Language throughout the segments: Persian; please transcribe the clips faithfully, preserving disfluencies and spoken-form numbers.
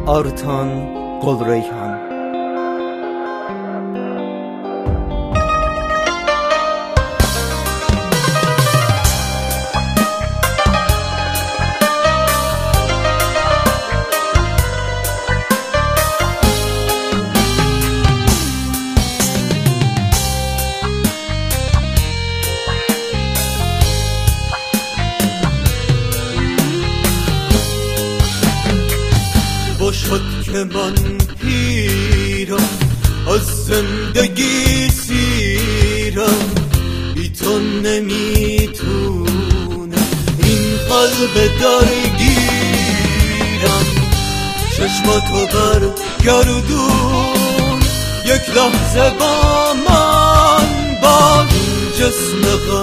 آرتان قلریحان. باشد که من پیرم، از زندگی سیرم، بی تو نمیتونم این قلب درگیرم. چشماتو برگردون، یک لحظه با من باش. این جسم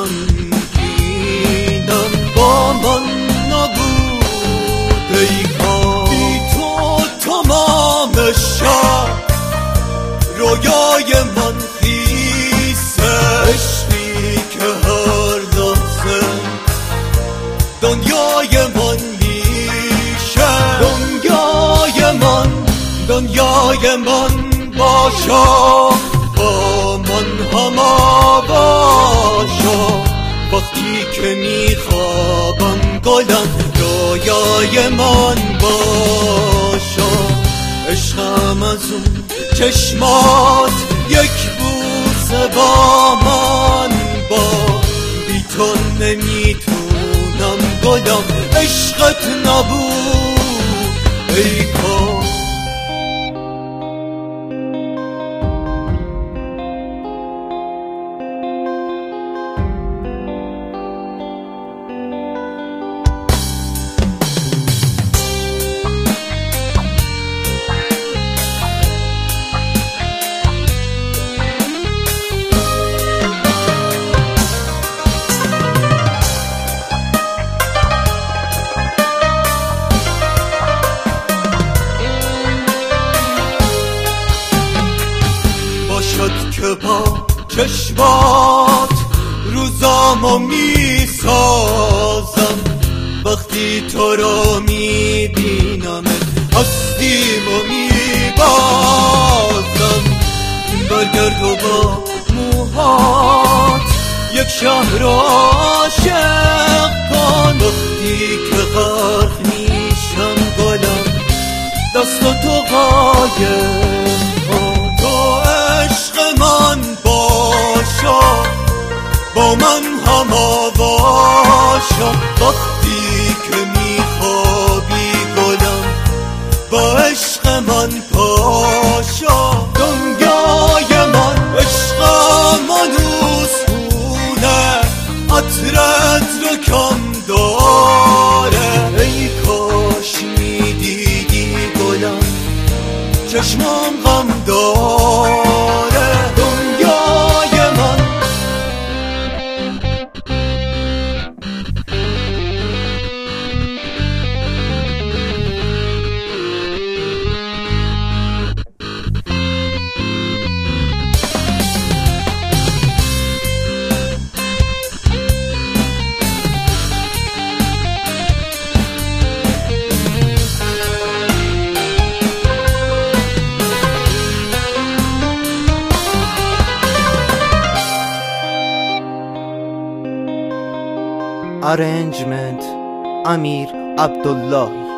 غمگینم با من نبود ای کار. تمام شب رویای من خیسه، عشقی که هر لحظه دنیای من میشه. دنیای من دنیای من باشا، با من هما باشا. وقتی که میخوابم گلم رویای من باشا. عشقم از اون چشمات یک بوسه با من با. بی تو نمیتونم گلم عشقت نبود ای کار. که با چشمات روزامو میسازم. وقتی تو را میبینم هستیمو میبازم. برگرد و با موهات یک شهر عاشق کن. وقتی که غرق میشم گلم دست تو قایم کن. تو عشق من باشا، با من هما باشا. وقتی که میخوابی گلم با عشق من پاشا. دنیای من عشقم آنوسونه، عطرت رو کم داره. ای کاش میدیدی گلم چشمم غم داره. دنیای من Arrangement Amir Abdullah.